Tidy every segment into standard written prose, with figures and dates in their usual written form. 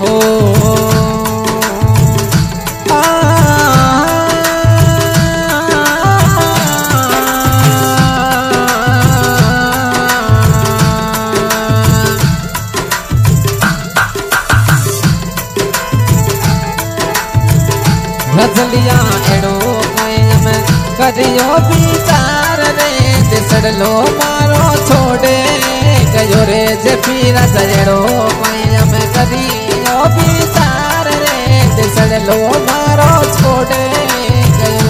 रजलिया एड़ो कायम करियो विचार रे दिसड़लो मारो छोड़े गयो रे जे पीरा जड़ो कायम करियो विचार रे दिसड़लो मारो छोड़े गयो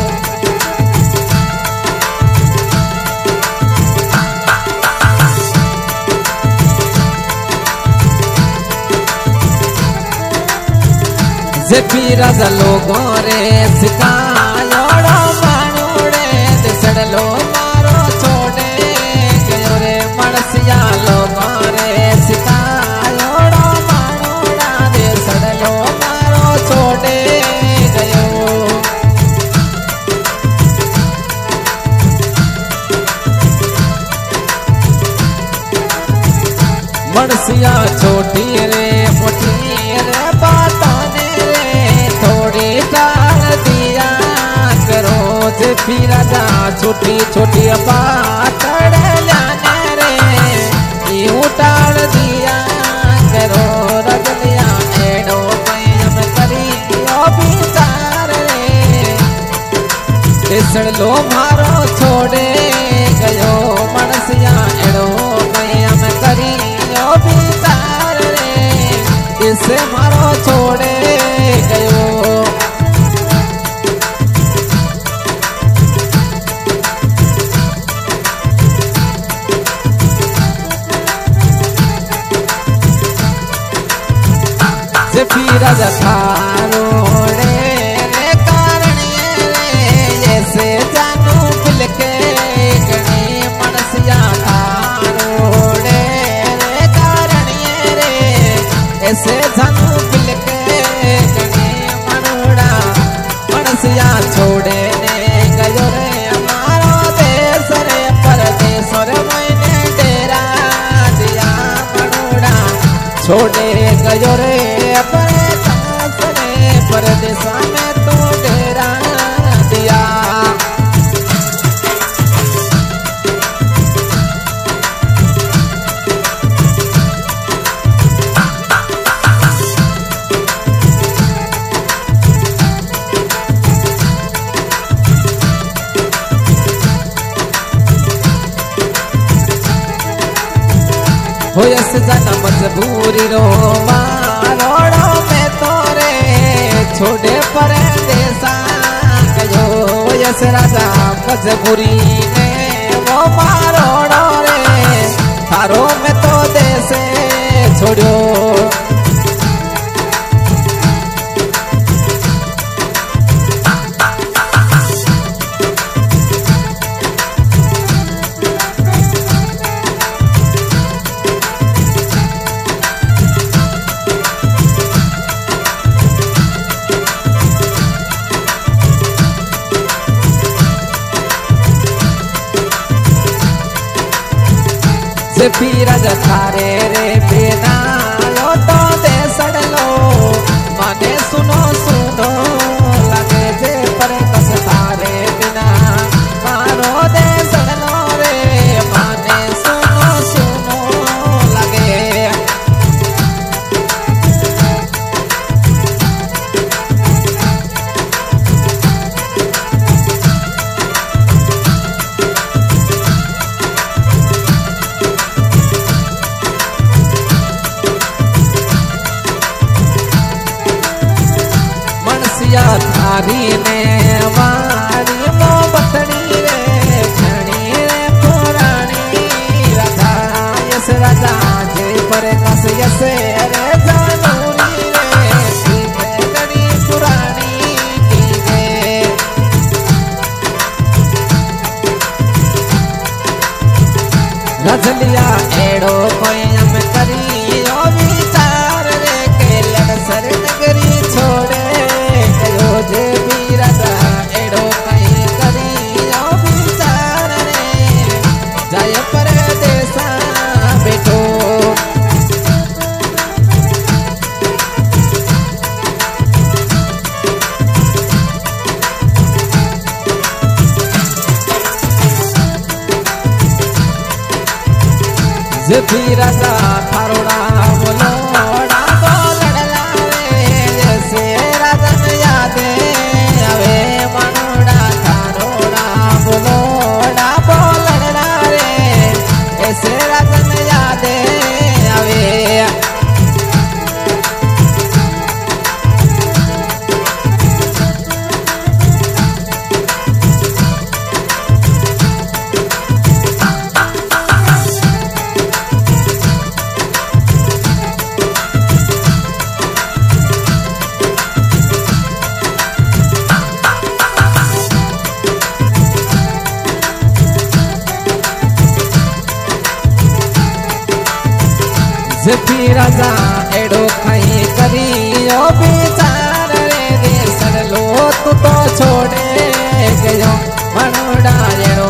जे पीरा जलो गोरे सिकायोड़ो मानोड़े दिसड़लो मारो छोड़े गयो रे मणसिया लो गोरे सिकायोड़ो मानोड़ा दिसड़लो मारो छोड़े गयो मणसिया छोटी रे मोटी रे बातों थोड़ी टाल दिया करो जे पीरा जा छोटी छोटी बात लाने रे यूं टाल दिया करो रजलिया एड़ो कायम करियो विचार रे दिसड़ लो मारो छोड़े गयो मणसिया एड़ो कायम करियो विचार रे इसे मारो छोड़े गयो जे पीरा जथारो रे कारण रे ऐसे जानू बिल के गणी मनसिया थारो रे कारण रे ऐसे जानू बिल के गणी मनोड़ा मनसिया छोड़े ने गयो रे हमारो देश रे परदेश रे मैंने डेरा दिया मनोड़ा छोड़े गयो रे परदेश में तो डेरा दिया हो यस जाना मजबूरी रो मारोड़ो में तोरे छोड़े परदेसा गयो यस राजा मजबूरी ने वो मारोड़ो रे थारो में तो देसे छोड़ो जे पीरा जथारे रे बिना लो तो दे सड़लो माने सुनो सुनो लगे जे पर कस तारे बिना मारो दे सड़लो रे माने सुनो सुनो लगे थारी ने मारी मोहब्बतनी रे छणी रे पुरानी राधा यस राजा जे पर कस यस रे जानूरी रे गड़ी पुरानी कीजे रजलिया एड़ो कोयम करियो विचार रे के लड़सर नगरी छोड़े जे पीरा एड़ो कहीं करियो विचार रे जाय परदेसा बेटो भी राजा थारोड़ा बोलोड़ा बोलड़ा रे जैसे राजन यादे अवे मनोड़ा थारोड़ा बोलोड़ा बोलड़ा रे ऐसे राजन यादे अवे भी राजा एडो खई करी ओ विचार रे देसर लो तू तो छोड़े गयो मनोड़ा एडो